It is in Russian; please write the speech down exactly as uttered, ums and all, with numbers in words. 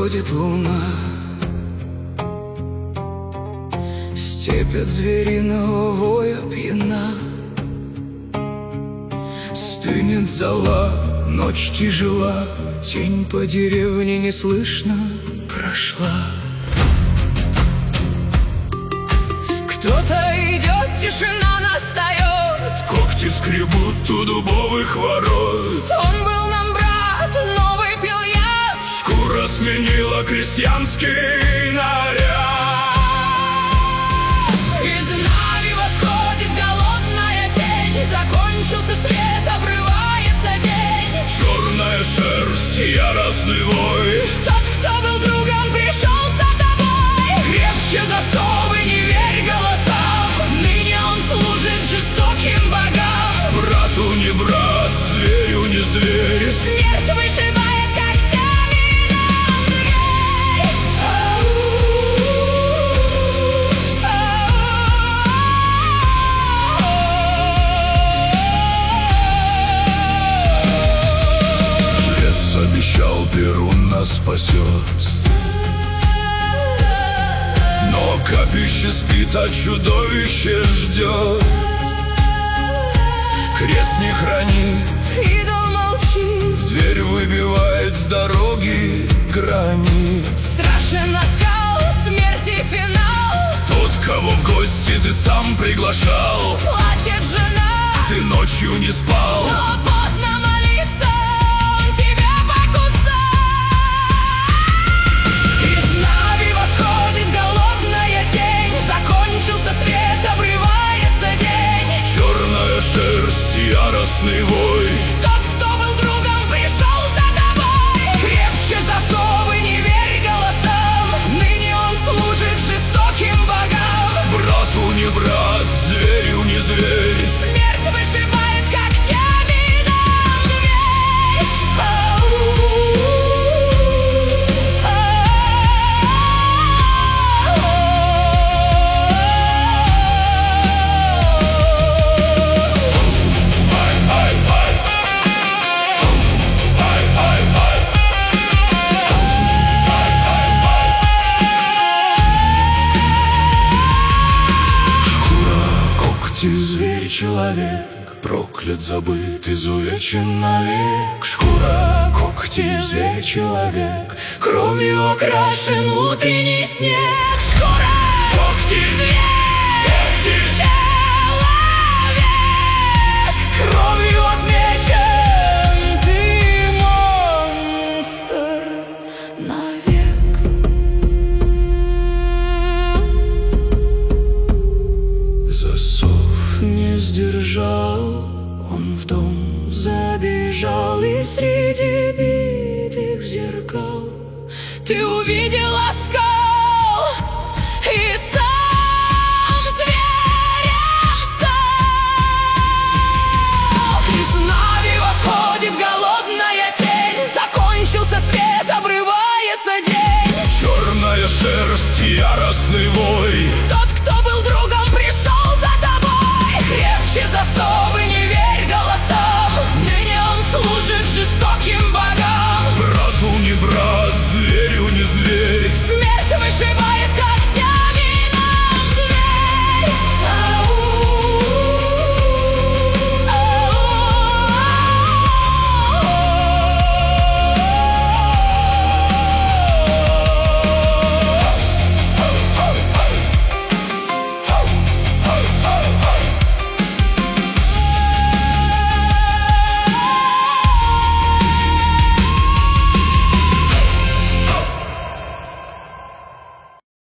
восходит луна, степь от звериного воя пьяна. Стынет зола, ночь тяжела, тень по деревне неслышно прошла. Кто-то идет, тишина настает, когти скребут у дубовых ворот. Он был нам брат, новый пил яд, шкура сменила крестьянский наряд. Из Нави восходит голодная тень, закончился свет, обрывается день. Черная шерсть, яростный вой, тот, кто был другом, пришел за тобой. Крепче засовы, не верь голосам, ныне он служит жестоким богам. Брату не брат, зверю не зверь, смерть вышибает когтями нам дверь. Жрец обещал, Перун нас спасет, но капище спит, а чудовище ждет. Крест не хранит, идол молчит, зверь выбивает с дороги гранит. страшен оскал, смерти финал. Тот, кого в гости ты сам приглашал, Плачет жена, ты ночью не спал, но поздно молиться, он тебя покусал. Из Нави восходит голодная тень, закончился свет, обрывается день. черная шерсть, яростный вой, Тот, кто был другом, пришел за тобой. Крепче засовы, не верь голосам, ныне он служит жестоким богам. брату не брат, зверю не зверь, Смерть вышибает когтями нам дверь. зверь человек, проклят, забыт, изувечен навек. Шкура, когти, зверь человек, кровью окрашен утренний снег. Шкура, когти, зверь, когти, человек, кровью отмечен. Ты монстр навек. Засов не сдержал, он в дом забежал, и среди битых зеркал Ты увидела скал.